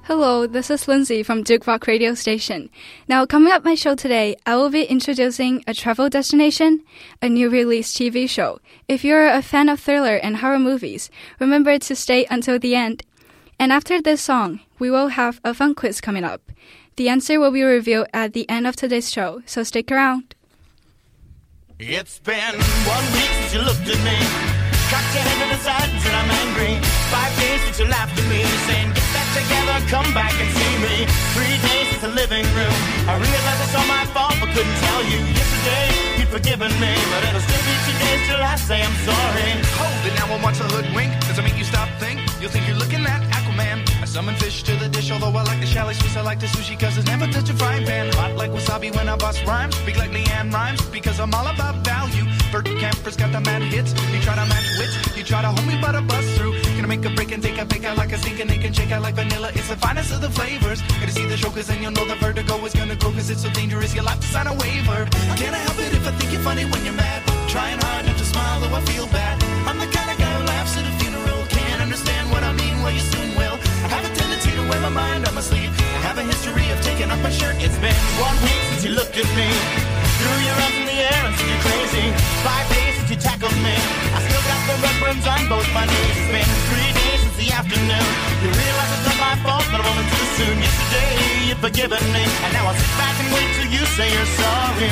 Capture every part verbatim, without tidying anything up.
Hello, this is Lindsay from Duke Rock Radio Station. Now, coming up my show today, I will be introducing a travel destination, a new release T V show. If you're a fan of thriller and horror movies, remember to stay until the end. And after this song, we will have a fun quiz coming up. The answer will be revealed at the end of today's show, so stick around. It's been one week since you looked at me, cocked your head to the side and said I'm angry. Five days since you laughed at me, saying get back together, come back and see me. Three days since the living room, I realized it's all my fault but couldn't tell you. Yesterday you'd forgiven me, but it'll still be two days till I say I'm sorry. Hold it, now I want to hoodwink. Does it make you stop think? You'll think you're looking at Aquaman. I summon fish to the dish, although I like the chalet Swiss, I like the sushi, cause it's never touch a frying pan. Hot like wasabi when I bust rhymes, speak like Leanne rhymes, because I'm all about value. Bert Camper's got the mad hits, you try to match wits, you try to hold me but I bust through. Gonna make a break and take a fake out like a sneak and they can shake out like vanilla. It's the finest of the flavors. Gonna see the show cause then you'll know the vertigo is gonna grow, cause it's so dangerous you'll have to sign a waiver. Can I help it if I think you're funny when you're mad? Trying hard not to smile though I feel bad. I'm the kind of guy who laughs at a funeral. Can't understand what I mean, well you soon will. I have a tendency to wear my mind on my sleeve. I have a history of taking off my shirt. It's been one week since you looked at me, threw your arms in the air and said you're crazy. Five days since you tackled me, I still got the red burns on both my knees. It's been three days since the afternoon, you realize it's not my fault but I'm only too soon. Yesterday you'd forgiven me, and now I'll sit back and wait till you say you're sorry.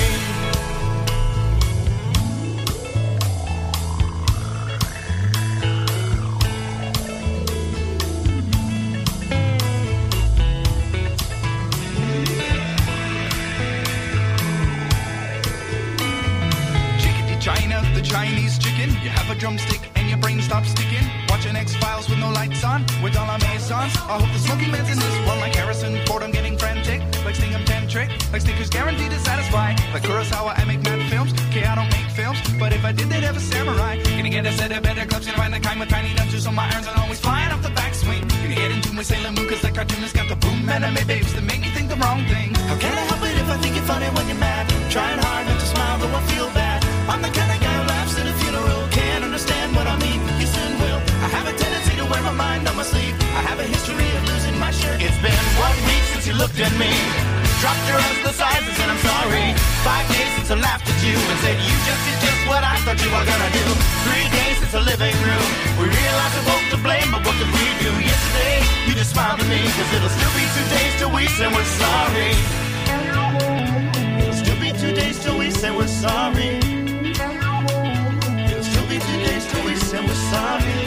China, the Chinese chicken. You have a drumstick and your brain stops sticking. Watching X-Files with no lights on, with all our maisons. I hope the smoking man's in this one like Harrison Ford. I'm getting frantic, like Sting I'm tantric, like Snickers guaranteed to satisfy. Like Kurosawa, I make mad films. Okay, I don't make films, but if I did, they'd have a samurai. Gonna get a set of better clubs, gonna find the kind with tiny nunchucks so my irons are always flying off the backswing. Gonna get into my Sailor Moon, cause that cartoonist got the boom anime babes that make me think the wrong thing. How can I help it if I think you're funny when you're mad? Trying hard not to smile, though I feel bad. I'm the kind of guy who laughs at a funeral. Can't understand what I mean, you soon will. I have a tendency to wear my mind on my sleeve. I have a history of losing my shirt. It's been one week since you looked at me, dropped your arms to the sides and said I'm sorry. Five days since I laughed at you and said you just did just what I thought you were gonna do. Three days since the living room, we realized we're both to blame, but what did we do? Yesterday, you just smiled at me, cause it'll still be two days till we say we're sorry. It'll still be two days till we say we're sorry. Two days till we say we're sorry.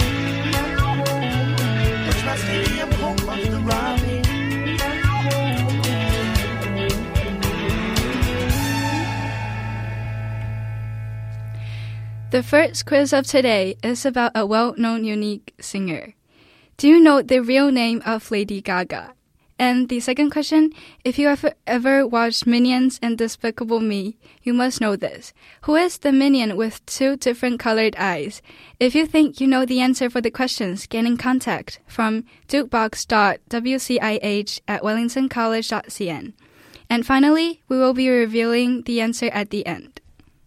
Push my stadium home off the Robbie. The first quiz of today is about a well-known unique singer. Do you know the real name of Lady Gaga? And the second question, if you have ever watched Minions and Despicable Me, you must know this. Who is the minion with two different colored eyes? If you think you know the answer for the questions, get in contact from dukebox dot w c i h at wellington college dot c n. And finally, we will be revealing the answer at the end.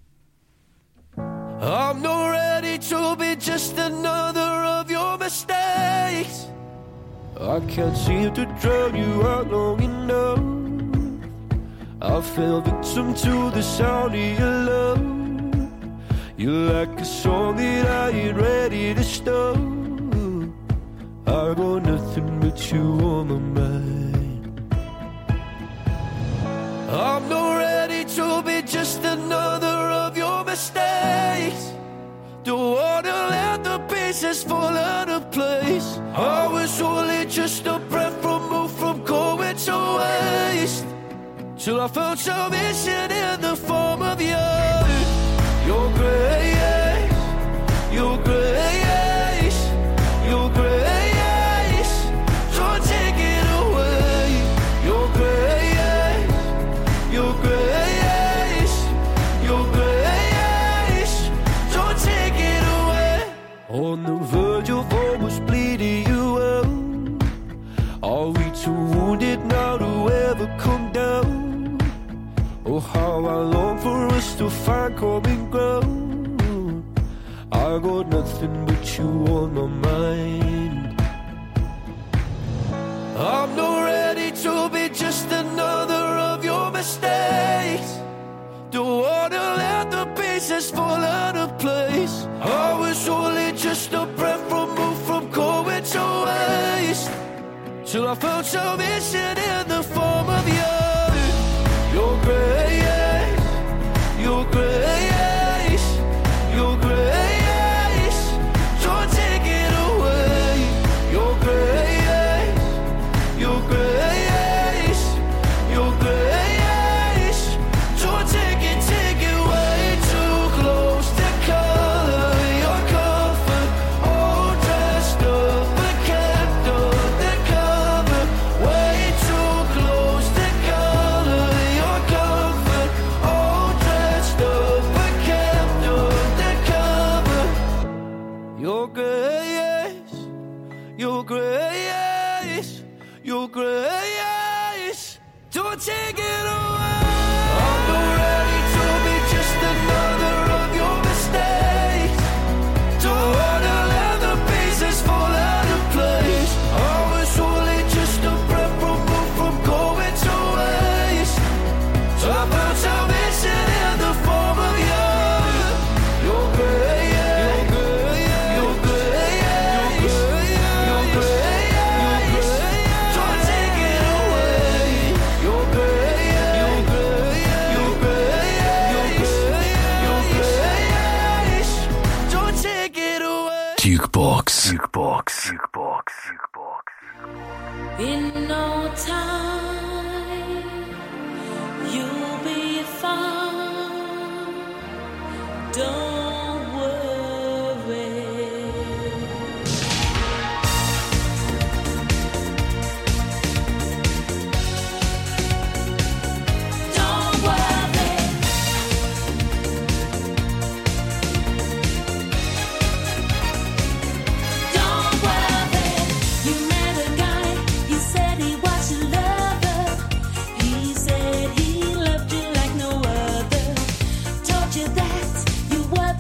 I'm not ready to be just another of your mistakes. I can't seem to drown you out long enough. I fell victim to the sound of your love. You're like a song that I ain't ready to stop. I got nothing but you on my mind. I'm not ready to be just another of your mistakes. Don't wanna let the pieces fall out of place. I was only just a breath removed from going to waste, till I found salvation in the form of you. Your grace, your grace, your grace, don't take it away. Your grace, your grace, your grace, don't take it away. On the verge of almost bleeding you out. Are we too wounded now to ever come down? Oh, how I long for us to find common ground. I got nothing but you on my mind. I'm no mistakes. Don't wanna let the pieces fall out of place. I was only just a breath removed from going to waste, till I found salvation in the form of you. Your grace, your grace, your grace. Don't take it away. Your grace, your grace, your grace. Don't take it, take it way too close to color your comfort. All dressed up but kept under cover. Way too close to color your comfort. All dressed up but kept under cover. Your grace, your grace, your grace. Don't take it away. I'm not ready to be just another of your mistakes. Don't wanna let the pieces fall out of place. I was only just a breath removed from going to waste, so I found salvation in the form of you. Your grace, your grace, your grace. Don't take it away. Your grace, your grace, your grace, your grace. Don't take it away. Jukebox. Jukebox. Jukebox. Jukebox. In no time, you'll be fine. Don't worry. Don't worry. Don't worry. You met a guy, he said he was your lover. He said he loved you like no other. Told you that you were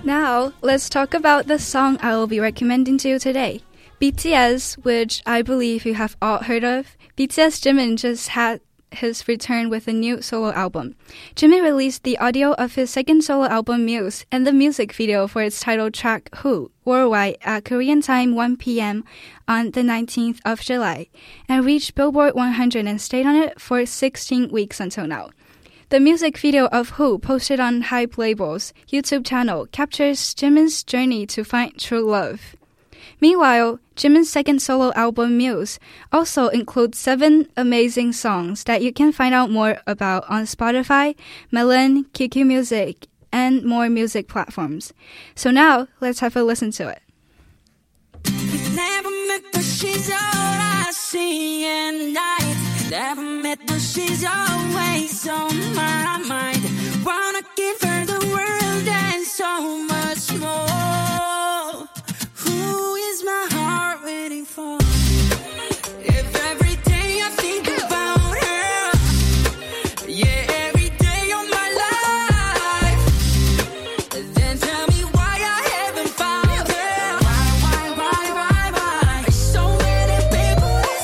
Now, let's talk about the song I will be recommending to you today. B T S, which I believe you have all heard of. B T S Jimin just had his return with a new solo album. Jimin released the audio of his second solo album, Muse, and the music video for its title track, Who, worldwide at Korean time one p.m. on the nineteenth of July, and reached Billboard one hundred and stayed on it for sixteen weeks until now. The music video of Who, posted on Hype Label's YouTube channel, captures Jimin's journey to find true love. Meanwhile, Jimin's second solo album, Muse, also includes seven amazing songs that you can find out more about on Spotify, Melon, Q Q Music, and more music platforms. So now, let's have a listen to it. Never met, but she's all I see at night. Never met, but she's always on my mind. Wanna give her the world and so much more. Who is my heart waiting for? If every day I think about her, yeah, every day of my life, then tell me why I haven't found her. Why, why, why, why, why? There's so many people to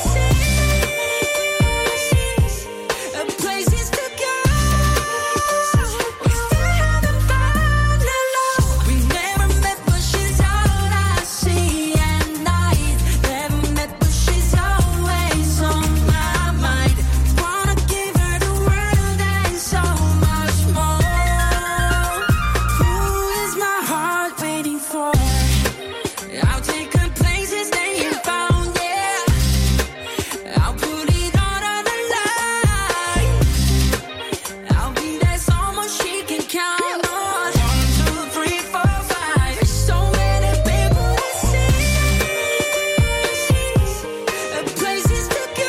see, places to go. We still haven't found the love. We never met, but she's all I see at night. Never met, but she's always on my mind. Wanna give her the world and so much more. Who is my heart waiting for? I'll take her places they ain't found, yeah. I'll put it all on the line. I'll be there so much she can count on. One, two, three, four, five. There's so many people to see, places to go.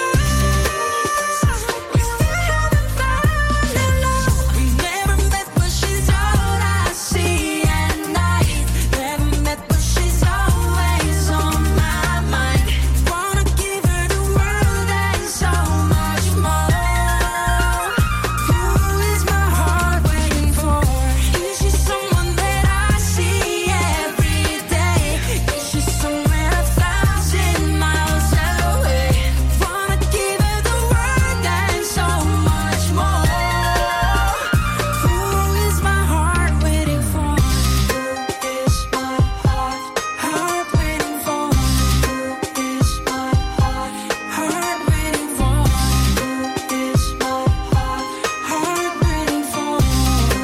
We still haven't found the love. We never met, but she's all I see at night. Never met, but she's always on my mind. Wanna give her the world and so much more. Who is my heart waiting for? Is she someone that I see every day? Is she somewhere a thousand miles away? Wanna give her the world and so much more. Who is my heart waiting for? Who is my heart, heart waiting for? Who is my heart, heart waiting for? Who is my heart, heart waiting for? Who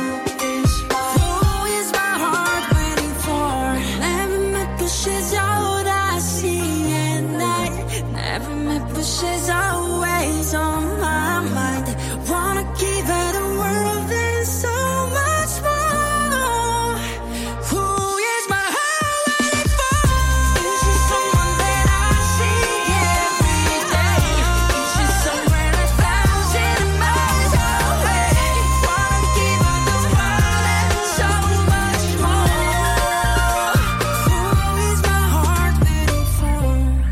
is my heart waiting for? Never met, but she's all I see at night. Never met, but she's always on my mind. Wanna give her the world and so much more. Who is my heart waiting for? Is she someone that I see every day? Is she somewhere a thousand miles away? Wanna give her the world and so much more. Who is my heart waiting for?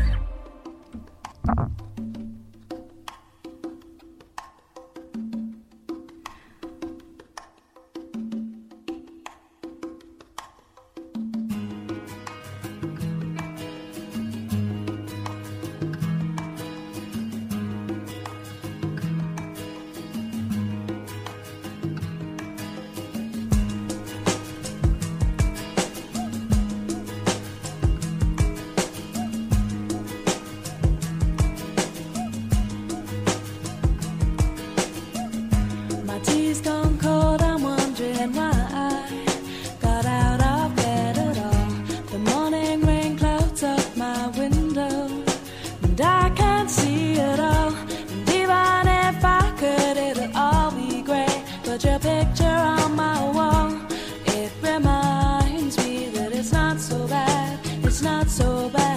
My tea's gone cold, I'm wondering why I got out of bed at all. The morning rain clouds up my window, and I can't see it all. And even if I could, it'll all be great. But your picture on my wall, it reminds me that it's not so bad, it's not so bad.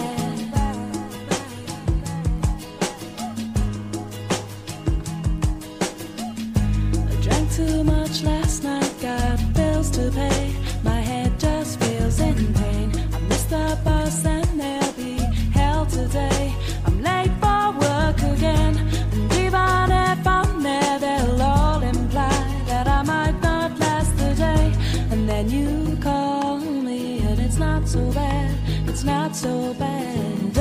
I drank too much last night, got bills to pay. My head just feels in pain. I missed the bus and there'll be hell today. I'm late for work again, and even if I'm there, they'll all imply that I might not last the day. And then you call it's not so bad.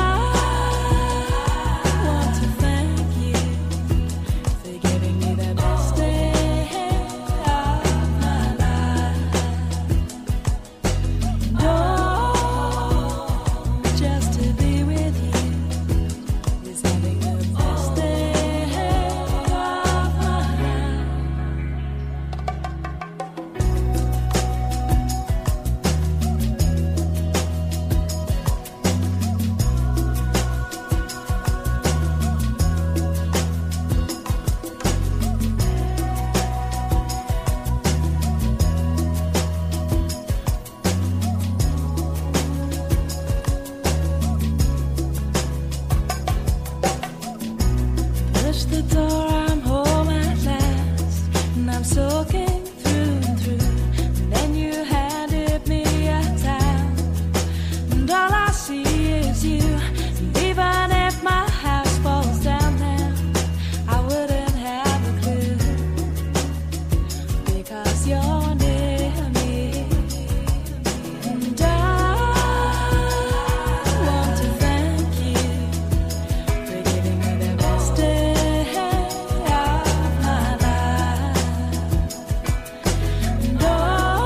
I want to thank you for giving me the best day of my life. Oh, just to be with you is having the best day of my life. Push the door, I'm home at last, and I'm soaking through and through. And then you handed me a towel, and all I see is you. And even if my house falls down now, I wouldn't have a clue, because you're near me. And I want to thank you for giving me the best day of my life. And oh,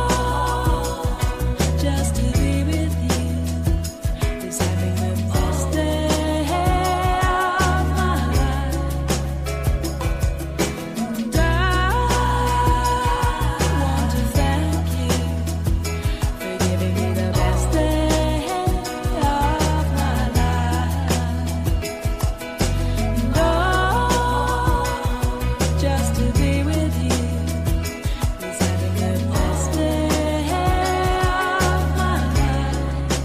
just to be with you is having the best day of my life. And I want to thank you for giving me the best day of my life. And oh, just to be with you is having the best day of my life.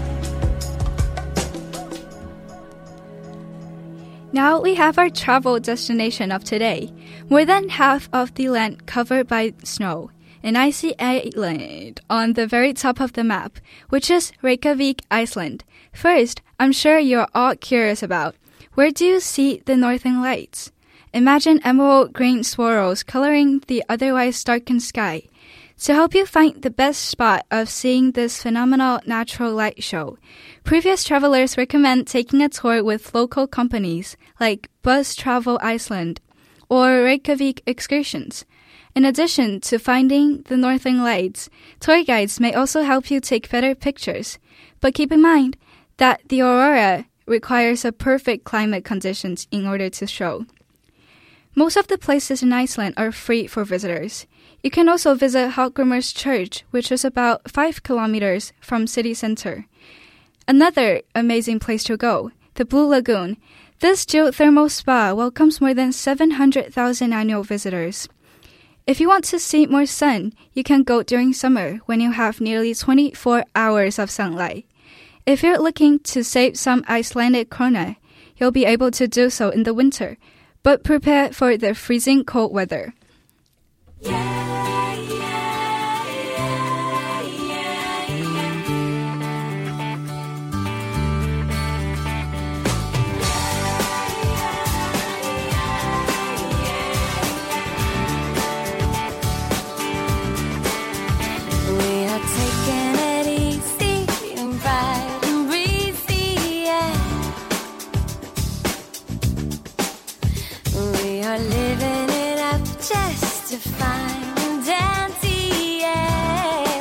Now we have our travel destination of today. More than half of the land covered by snow. An icy island on the very top of the map, which is Reykjavik, Iceland. First, I'm sure you're all curious about, where do you see the northern lights? Imagine emerald green swirls coloring the otherwise darkened sky. To help you find the best spot of seeing this phenomenal natural light show, previous travelers recommend taking a tour with local companies like Bus Travel Iceland or Reykjavik Excursions. In addition to finding the northern lights, tour guides may also help you take better pictures. But keep in mind that the aurora requires a perfect climate conditions in order to show. Most of the places in Iceland are free for visitors. You can also visit Hallgrímur Church, which is about five kilometers from city center. Another amazing place to go, the Blue Lagoon. This geothermal spa welcomes more than seven hundred thousand annual visitors. If you want to see more sun, you can go during summer when you have nearly twenty-four hours of sunlight. If you're looking to save some Icelandic krona, you'll be able to do so in the winter, but prepare for the freezing cold weather. We are taking it easy and bright and breezy, yeah. We are living it up just to find and dandy, yeah.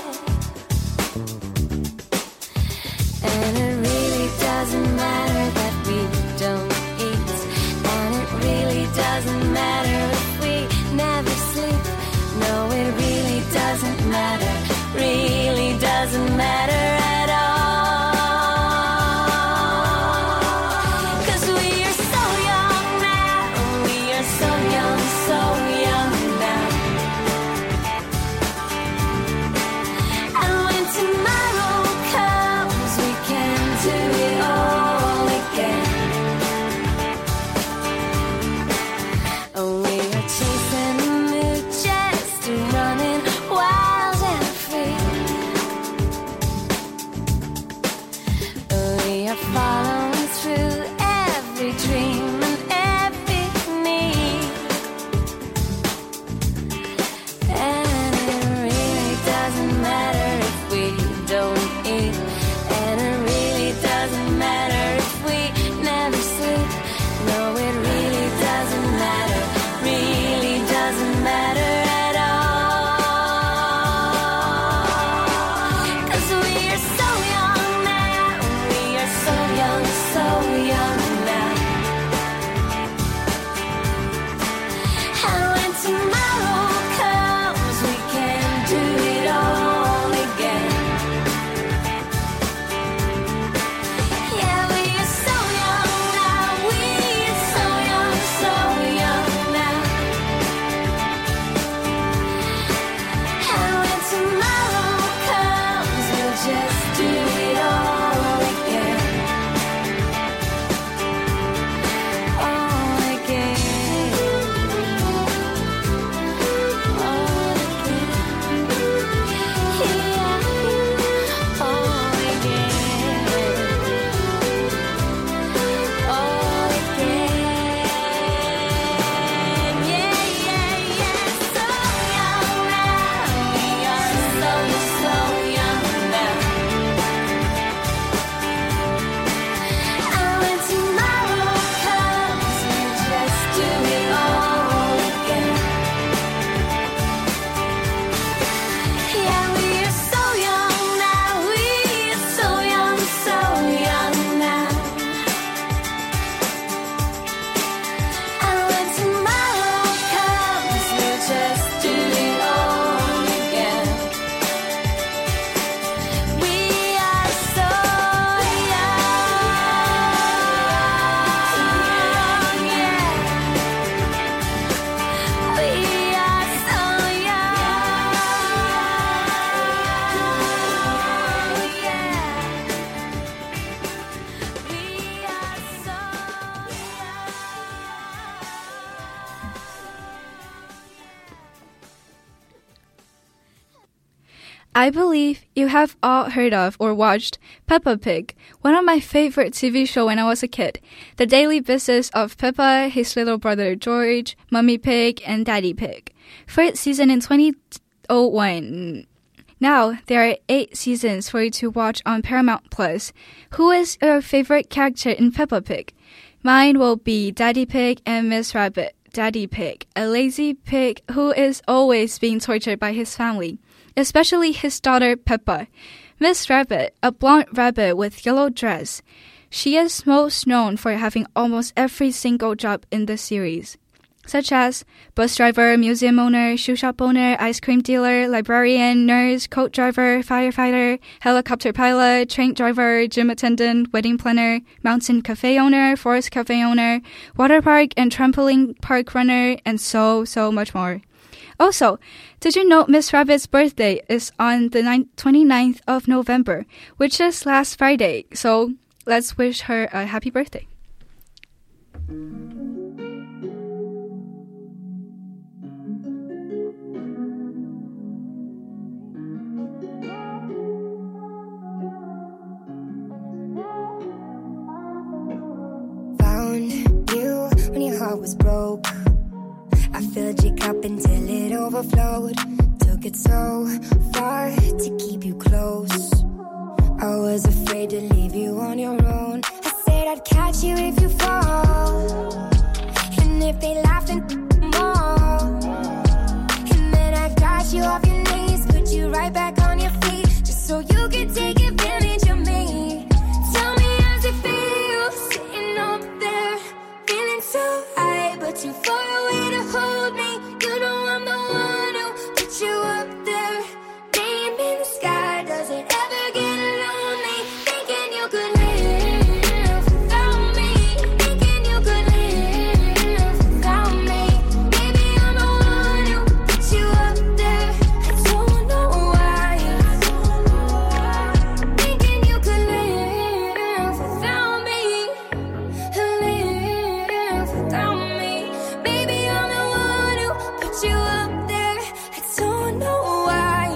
And it really doesn't matter that we don't eat, and it really doesn't matter if we never sleep. No, it really doesn't matter, really doesn't matter at all. 'Cause we are so young now, we are so young, so young now. And when tomorrow comes, we can do it all again. Oh, we are chasing the moon, just running wild and free. We are following through every dream and every need. And it really doesn't matter if we don't eat. And it really I believe you have all heard of or watched Peppa Pig, one of my favorite T V shows when I was a kid. The daily business of Peppa, his little brother George, Mummy Pig, and Daddy Pig. First season in twenty oh one. Now, there are eight seasons for you to watch on Paramount Plus. Who is your favorite character in Peppa Pig? Mine will be Daddy Pig and Miss Rabbit. Daddy Pig, a lazy pig who is always being tortured by his family, especially his daughter Peppa. Miss Rabbit, a blonde rabbit with yellow dress. She is most known for having almost every single job in the series, such as bus driver, museum owner, shoe shop owner, ice cream dealer, librarian, nurse, coat driver, firefighter, helicopter pilot, train driver, gym attendant, wedding planner, mountain cafe owner, forest cafe owner, water park and trampoline park runner, and so, so much more. Also, did you know Miss Rabbit's birthday is on the twenty-ninth of November, which is last Friday, so let's wish her a happy birthday. Found you when your heart was broke. I filled your cup until it overflowed. Took it so far to keep you close. I was afraid to leave you on your own. I said I'd catch you if you fall, and if they laugh then more. And then I got you off your knees, put you right back on your feet, just so you could take advantage of me. Tell me how's it feel, sitting up there, feeling so high, but you far away to hold me. You know I'm the one who put you up there. Name in the sky, does it ever get lonely? Thinking you could live without me. Thinking you could live without me. Baby, I'm the one who put you up there. I don't know why. Thinking you could live without me. Live without me. Baby, I'm the one who put you up there. I don't know why.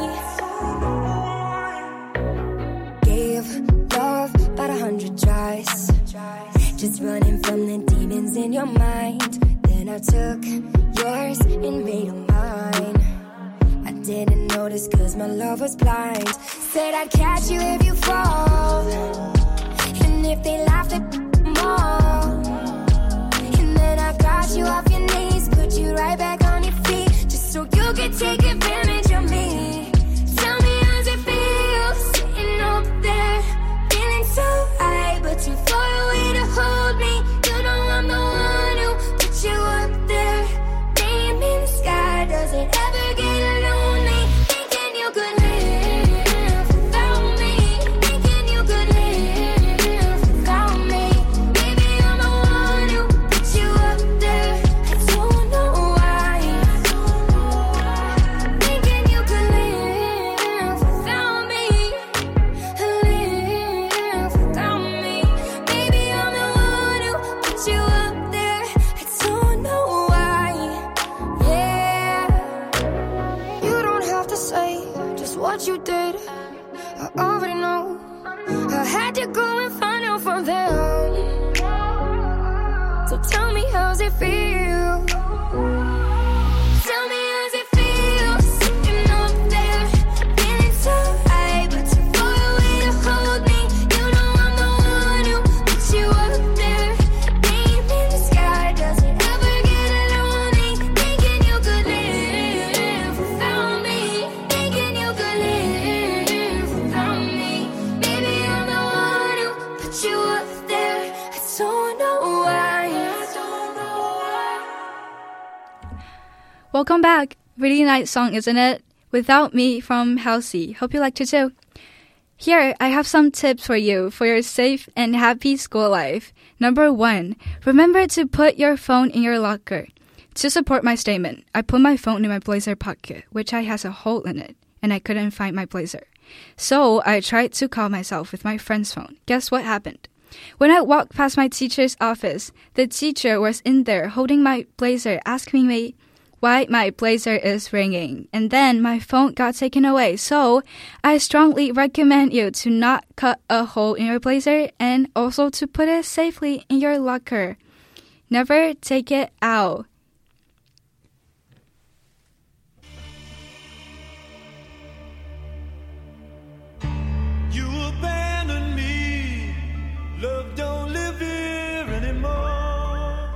Gave love about a hundred tries, just running from the demons in your mind. Then I took yours and made them mine. I didn't notice cause my love was blind. Said I'd catch you if you fall, and if they laugh at more. And then I got you off your knees, put you right back on your feet, just so you could take advantage of me. Tell me how's it feel, sitting up there, feeling so high, but too far away to hold me. You know I'm the one who put you up there. Name in the sky, does it ever get lonely? Thinking you could live without me. Thinking you could live without me. Baby, I'm the one who put you up there. I don't know why. Thinking you could live without me. Live without me. Baby, I'm the one who put you up there. I don't know why. Yeah. You don't have to say just what you did. I already know. I had to go and find out from them. So tell me how's it feel? Tell me how's it feel, sitting up there, feeling so high, but too far away to hold me. You know I'm the one who put you up there. Name in the sky, does it ever get lonely? Thinking you could live without me. Thinking you could live without me. Baby, I'm the one who put you up there. I don't know why. I don't know why. Welcome back. Really nice song, isn't it? Without Me from Halsey. Hope you liked it too. Here, I have some tips for you for your safe and happy school life. Number one, remember to put your phone in your locker. To support my statement, I put my phone in my blazer pocket, which has a hole in it, and I couldn't find my blazer. So I tried to call myself with my friend's phone. Guess what happened? When I walked past my teacher's office, the teacher was in there holding my blazer, asking me, why my blazer is ringing, and then my phone got taken away. So I strongly recommend you to not cut a hole in your blazer and also to put it safely in your locker. Never take it out. You abandoned me. Love don't live here anymore.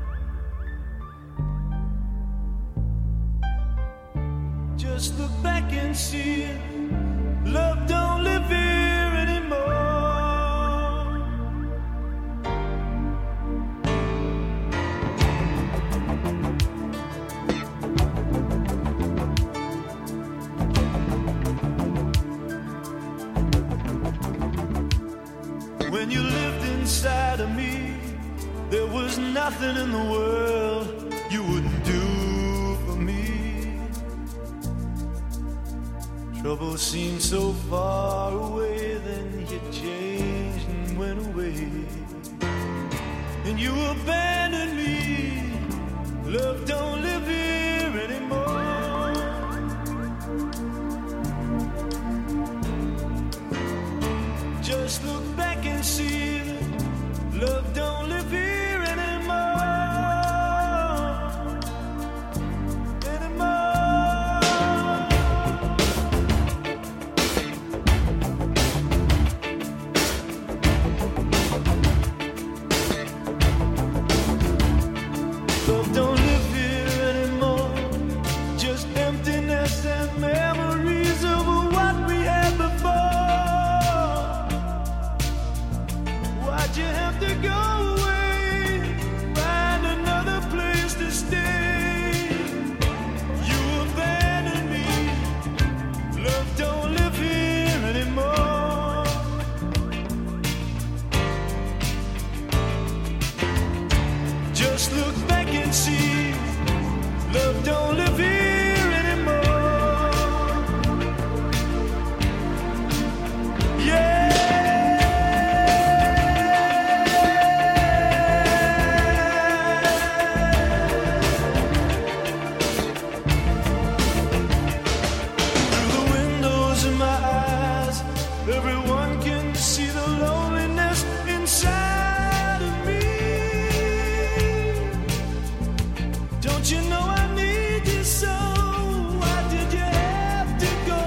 Just look back and see it. Love don't live here anymore. When you lived inside of me, there was nothing in the world you wouldn't do for me. Trouble seemed so far away, then you changed and went away. And you abandoned me. Love don't live here anymore. Just look back and see that love don't live here anymore. Anymore. Love don't live here anymore. Just emptiness and memories of what we had before. Why'd you have to go away? Find another place to stay. You abandoned me. Love don't live here anymore. Just look back and see. Love don't live here anymore. Yeah. Everyone can see the loneliness inside of me. Don't you know I need you so? Why did you have to go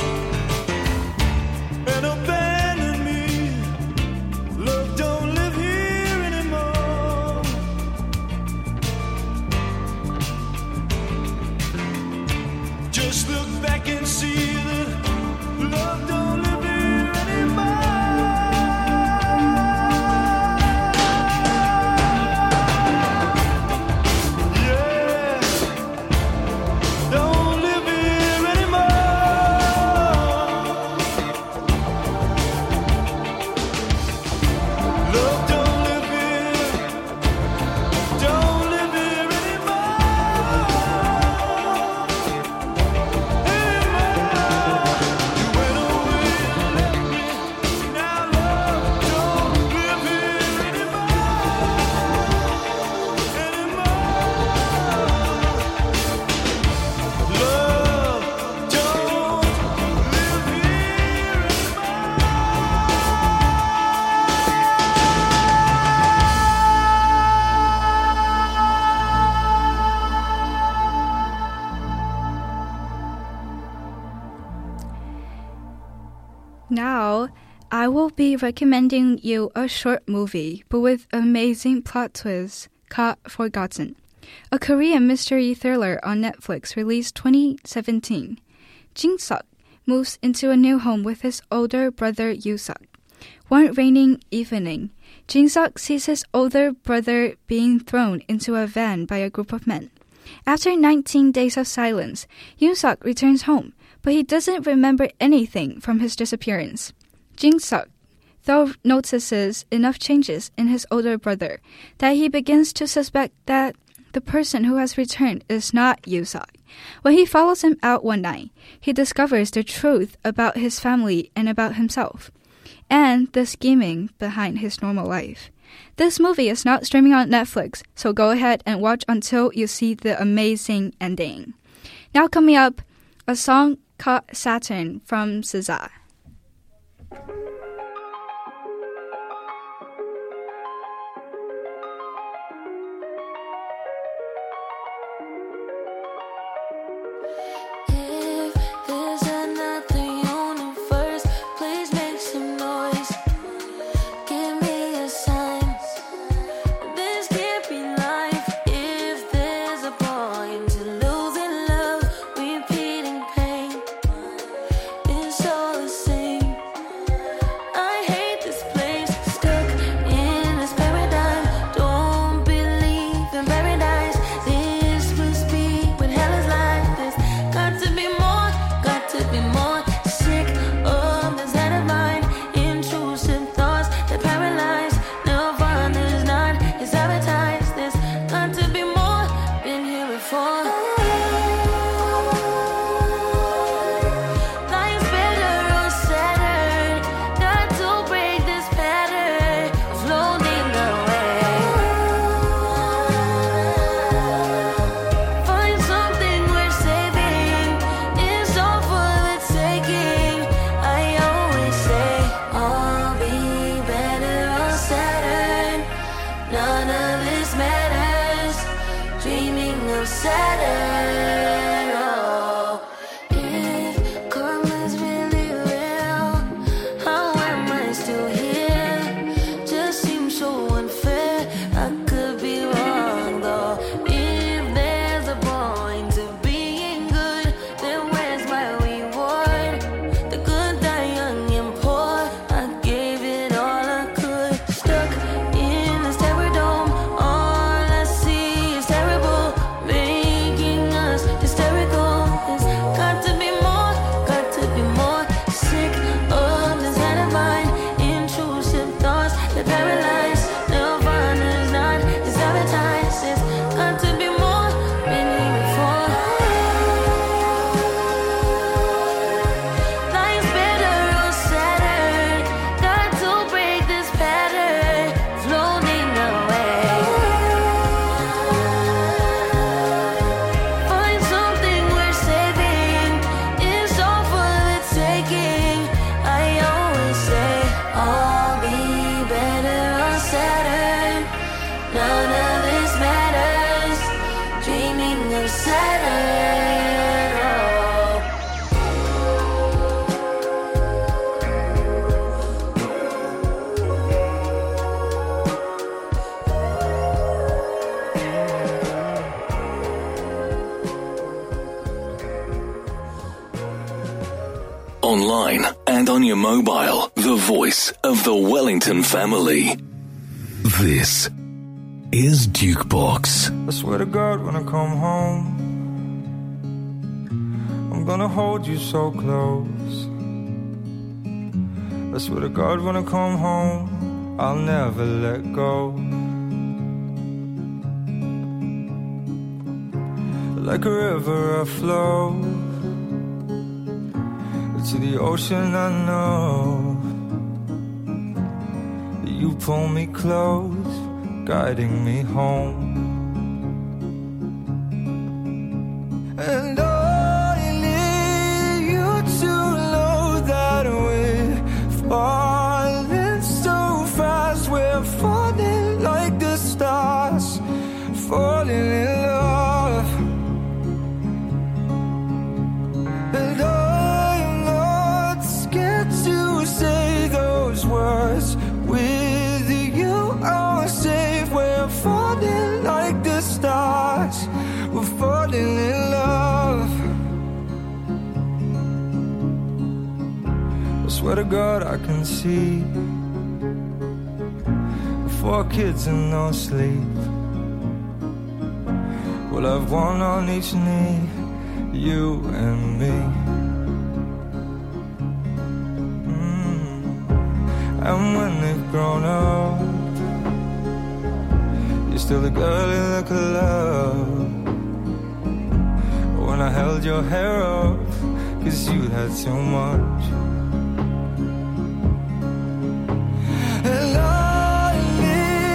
and abandon me? Love don't live here anymore. Just look back and see that love don't live here anymore. Yeah, don't live here anymore. Love don't live here, don't live here anymore. You went away and left me. Now love don't live here anymore. Anymore. Love don't live here Now, I will be recommending you a short movie, but with amazing plot twists, called Forgotten, a Korean mystery thriller on Netflix released twenty seventeen. Jin-suk moves into a new home with his older brother Yoo-suk. One rainy evening, Jin-suk sees his older brother being thrown into a van by a group of men. After nineteen days of silence, Yoo-suk returns home, but he doesn't remember anything from his disappearance. Jin-suk, though, notices enough changes in his older brother that he begins to suspect that the person who has returned is not Yoo-suk. When he follows him out one night, he discovers the truth about his family and about himself, and the scheming behind his normal life. This movie is not streaming on Netflix, so go ahead and watch until you see the amazing ending. Now coming up, a song called Saturn from S Z A. If there's another universe, please make some noise. Give me a sign. This can't be life. If there's a point to losing love, repeating pain, it's all the same. I hate this place, stuck in this paradigm. Don't believe in paradise. This must be when hell is like this. Got to be more, got to be more. Sick of this head of mine. Intrusive thoughts that paralyze. Nirvana is not, it's advertised. This got to be more, been here before. Life's better on Saturn. Got to break this pattern of floating away. Find something worth saving. It's all for the taking. I always say, I'll be better on Saturn. None of this matters. Dreaming of Saturn. Oh, if karma's really real, how am I still here? Just seems so unfair. I could be wrong though. If there's a point to being good, then where's my reward? The good die young and poor. I gave it all I could. Stuck in this terror dome. All I see is terrible, making us hysterical. There's got to be more, got to be more. Sick of this head of mine. Intrusive thoughts that paralyze. Nirvana is not, it's advertised. There's got to be more, been here before. Life's better on Saturn. Got to break this pattern, floating away. Find something worth saving. It's all for the taking. I always say, I'll be better on Saturn. None of this matters. Dreaming of Saturn. Oh. Online and on your mobile, the voice of the Wellington family. This is Dukebox. I swear to God, when I come home, I'm gonna hold you so close. I swear to God, when I come home, I'll never let go. Like a river I flow to the ocean, I know you pull me close, guiding me home. And I need you to know that we're falling so fast. We're falling like the stars, falling in love. And I'm not scared to say those words. With you I'm safe. We're falling like the stars. We're falling in love. I swear to God I can see four kids and no sleep. We'll have one on each knee, you and me. Mm. And when they've grown up, you're still the girl in the club. When I held your hair up, 'cause you had too much. And I need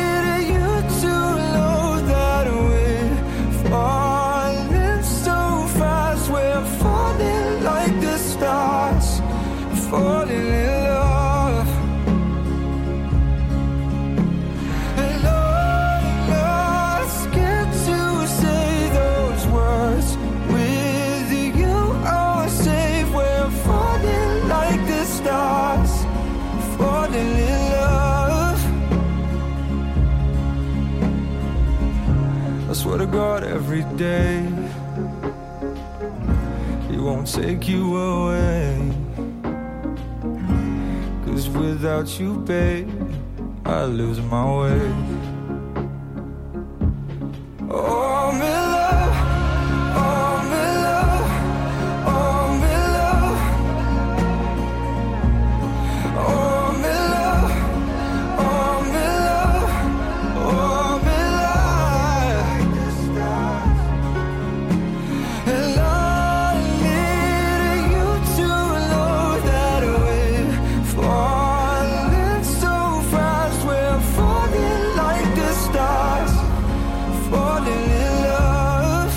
to God every day He won't take you away. 'Cause without you, babe, I lose my way. Oh, me love, oh, me love, oh, me love, oh, me love, oh, me love, oh, me love. And I need you to know that we're falling so fast. We're falling like the stars, falling in love.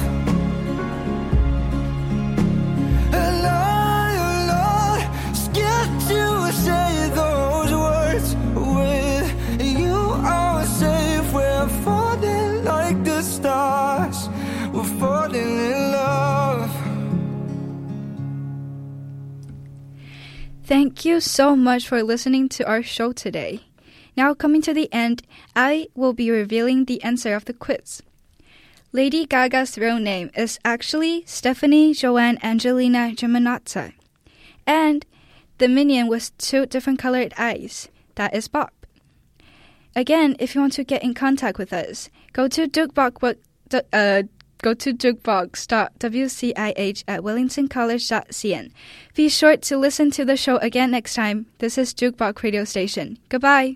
And I am not scared to say those words. With you I'm safe. We're falling like the stars, we're falling in love. Thank you so much for listening to our show today. Now coming to the end, I will be revealing the answer of the quiz. Lady Gaga's real name is actually Stephanie Joanne Angelina Giovinazzi. And the minion with two different colored eyes, that is Bob. Again, if you want to get in contact with us, go to Jukebox, uh, go to jukebox dot w c i h at wellington college dot c n. Be sure to listen to the show again next time. This is Jukebox Radio Station. Goodbye.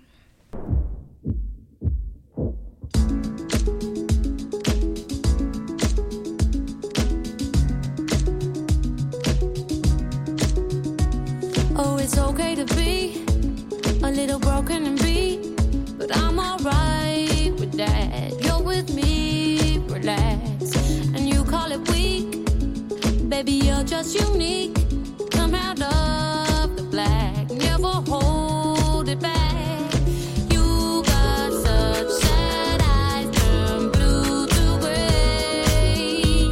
Oh, it's okay to be a little broken and beat, but I'm alright with that. You're with me, relax, and you call it weak. Baby, you're just unique. Come out of the black, never hold it back. You got such sad eyes, turn blue to gray,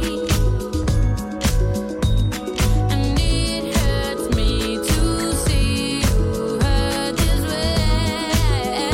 and it hurts me to see you hurt this way.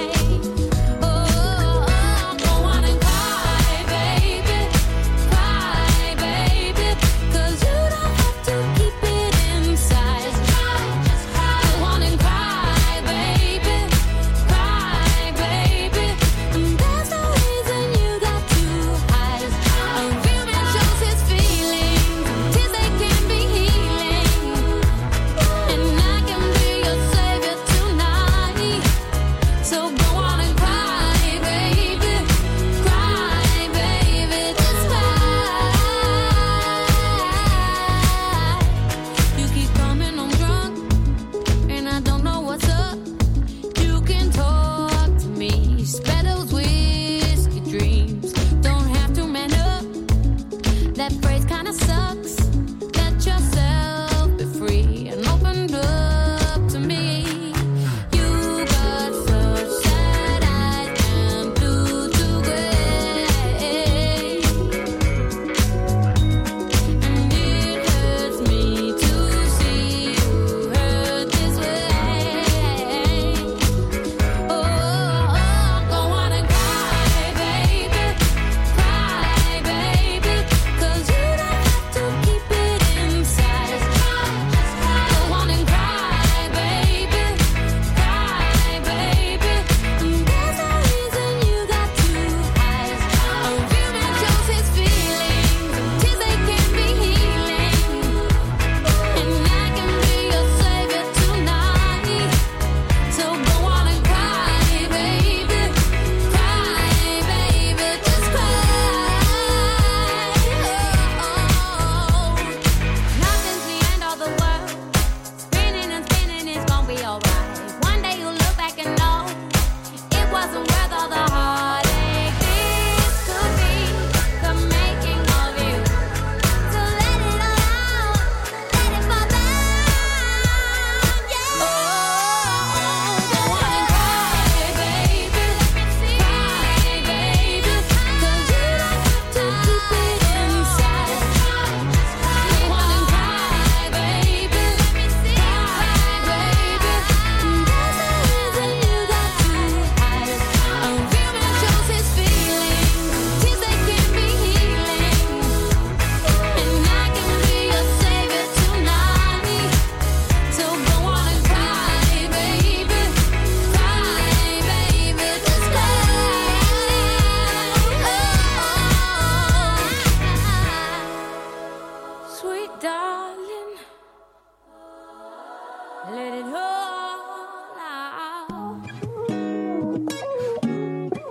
Oh, go on and cry, baby, cry, baby, 'cause you don't have to keep it inside. Just cry, go on and cry, baby, cry, baby, and there's no reason you got to hide. A real man shows his feelings, tears they can be healing, and I can be your savior tonight. So go on and cry, baby, cry, baby, just cry. You keep coming home drunk, and I don't know what's up. You can talk to me, spare those whiskey dreams. Don't have to man up, that phrase kinda sucks. Let yourself be free and open up to me. You got such sad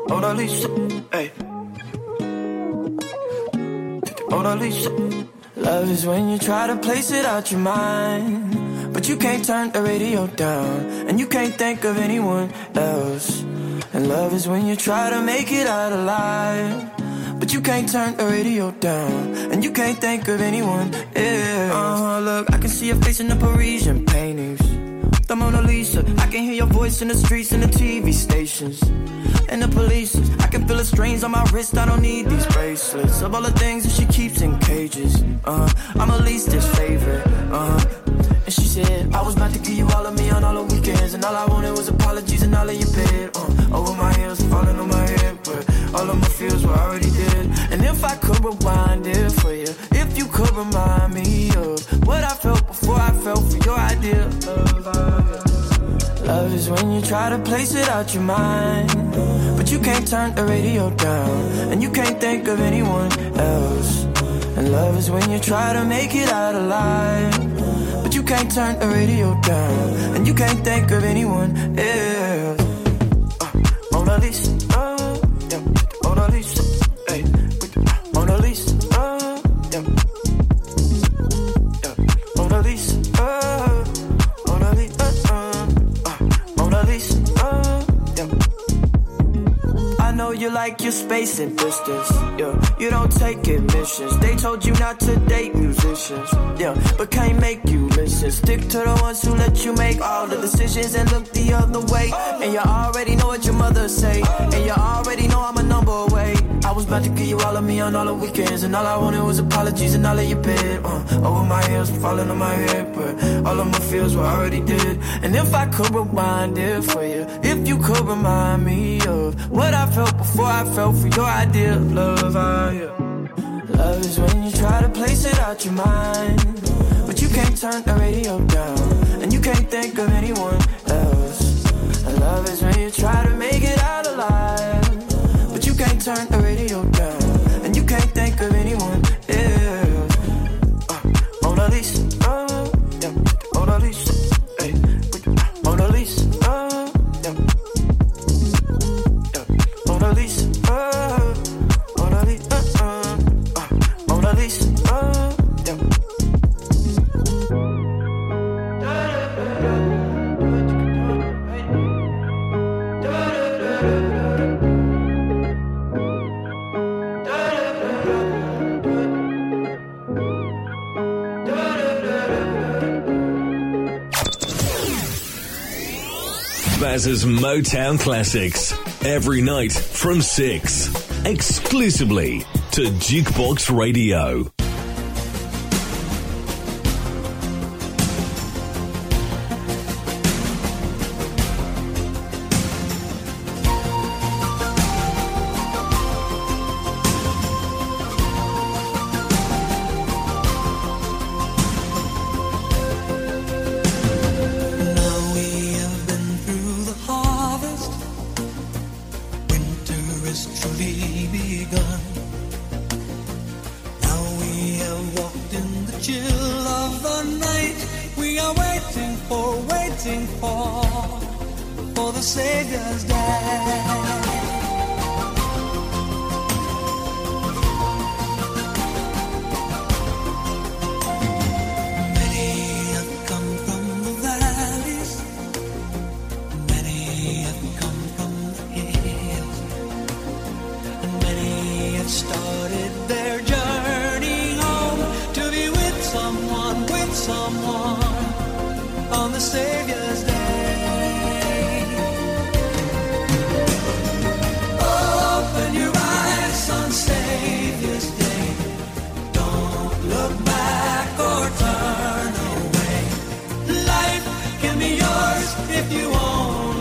Mona Lisa, hey. Mona Lisa. Love is when you try to place it out your mind, but you can't turn the radio down, and you can't think of anyone else. And love is when you try to make it out alive, but you can't turn the radio down, and you can't think of anyone else. Uh-huh, look, I can see your face in the Parisian paintings, the Mona Lisa. I can hear your voice in the streets and the T V stations and the police. I can feel the strains on my wrist. I don't need these bracelets of all the things that she keeps in cages. Uh, I'm at least his favorite. Uh, and she said I was about to give you all of me on all the weekends, and all I wanted was apologies and all of your bed. Uh, over my heels, falling on my head, but all of my feels were already dead. And if I could rewind it for you, if you could remind me of what I felt before I fell for your idea of love. Love is when you try to place it out your mind, but you can't turn the radio down, and you can't think of anyone else. And love is when you try to make it out alive, but you can't turn the radio down, and you can't think of anyone else. Uh, Mona Lisa, uh, yeah. Mona Lisa, hey. Mona Lisa, uh, yeah. Yeah. Mona Lisa, uh, Mona Lisa, uh, uh, Mona Lisa, uh, yeah. I know you like your space and distance, yeah. You don't take admissions. They told you not to date musicians, yeah, but can't make you listen. Stick to the ones who let you make all the decisions and look the other way. And you already know what your mother say, and you already know I'm a number away. I was about to give you all of me on all the weekends, and all I wanted was apologies and all of your bed. Uh, over my heels, falling on my head, but all of my feels were already dead. And if I could rewind it for you, if you could remind me of what I felt before I fell for your idea of love, uh, yeah. Love is when you try to place it out your mind, but you can't turn the radio down, and you can't think of anyone else. And love is when you try to make it out alive, but you can't turn the radio down, and you can't think of anyone else. Uh, Mona Lisa, uh, yeah. Mona Lisa, hey. Mona Lisa, uh, yeah. Yeah. Mona Lisa, uh, Mona Lisa, uh, uh, Mona Lisa, uh, yeah. Baz's Motown Classics, every night from six, exclusively to Jukebox Radio.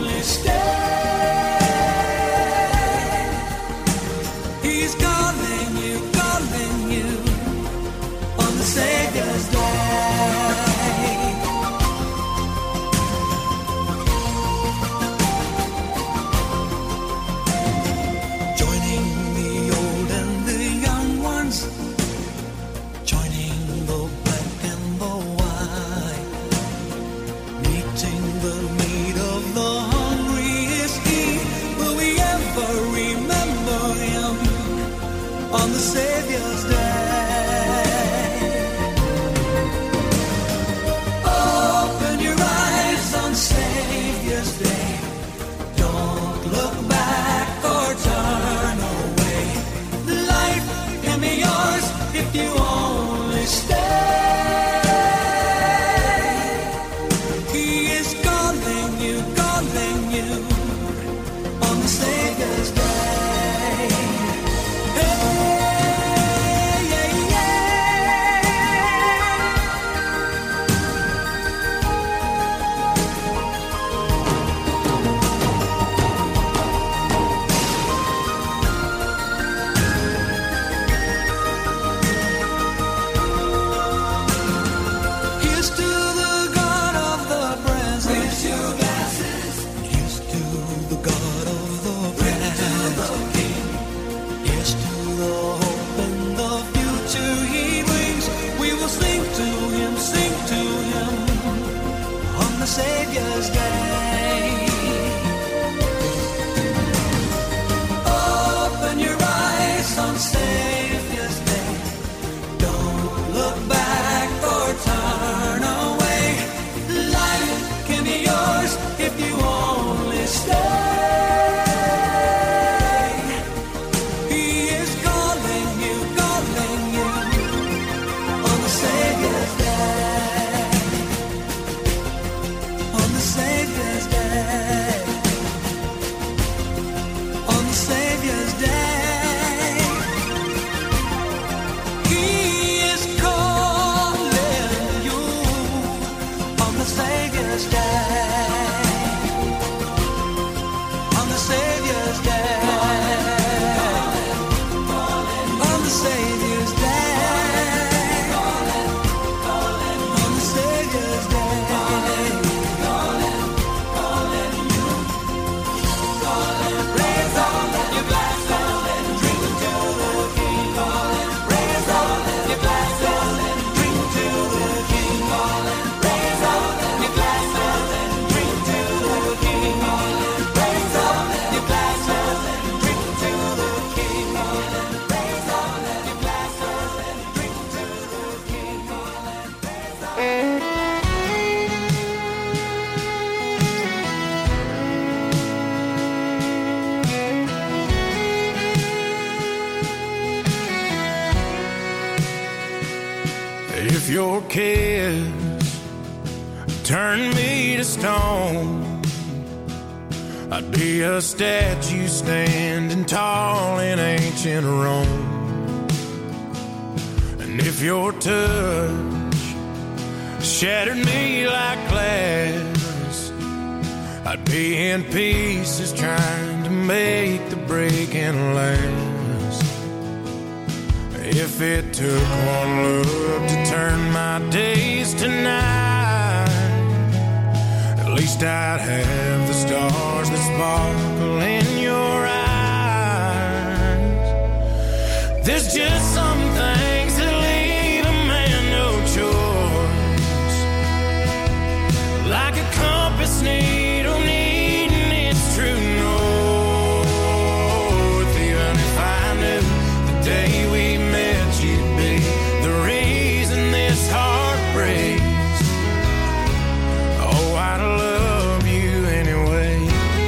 He's coming Savior's Day. He is calling you on the Savior's Day. On the Savior's Day. On the Savior's Day. On the Savior's Day. Raise all your glasses and drink to the King. Raise all your glasses and drink to the King. Raise all your glasses and drink to the King. Raise all your glasses and drink to the King. Raise all your glasses and drink to the King. If your kiss turned me to stone, I'd be a statue standing tall in ancient Rome. And if your touch shattered me like glass, I'd be in pieces trying to make the breaking last. If it took one look to turn my days to night, at least I'd have the stars that sparkle in your eyes. There's just some things that leave a man no choice, like a compass needle needing its true north. Even if I knew the day we met you'd be the reason this heart breaks, oh, I'd love you anyway.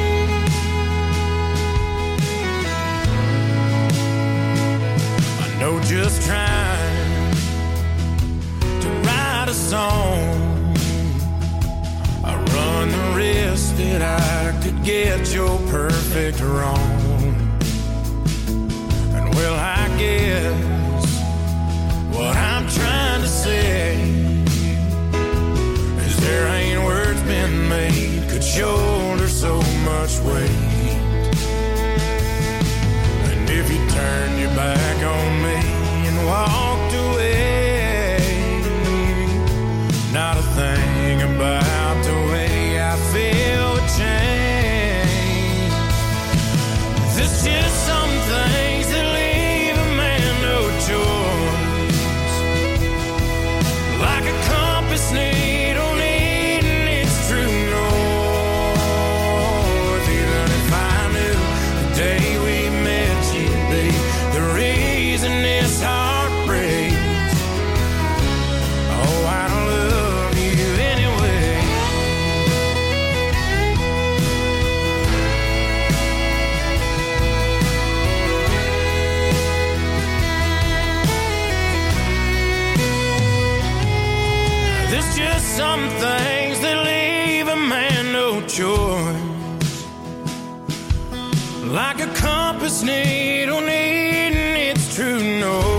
I know just trying to write a song, I run the risk that I could get your perfect wrong. And well, I guess what I'm trying to say is there ain't words been made could shoulder so much weight. And if you turned your back on me and walked away, not a thing about the way I feel would change. There's just some things that leave a man no choice, like a compass needle needing its true north. Even if I knew the day we met you'd be the reason this heart breaks, oh, I don't love you anyway. There's just some things that leave a man no choice, like a compass needle needing its true north.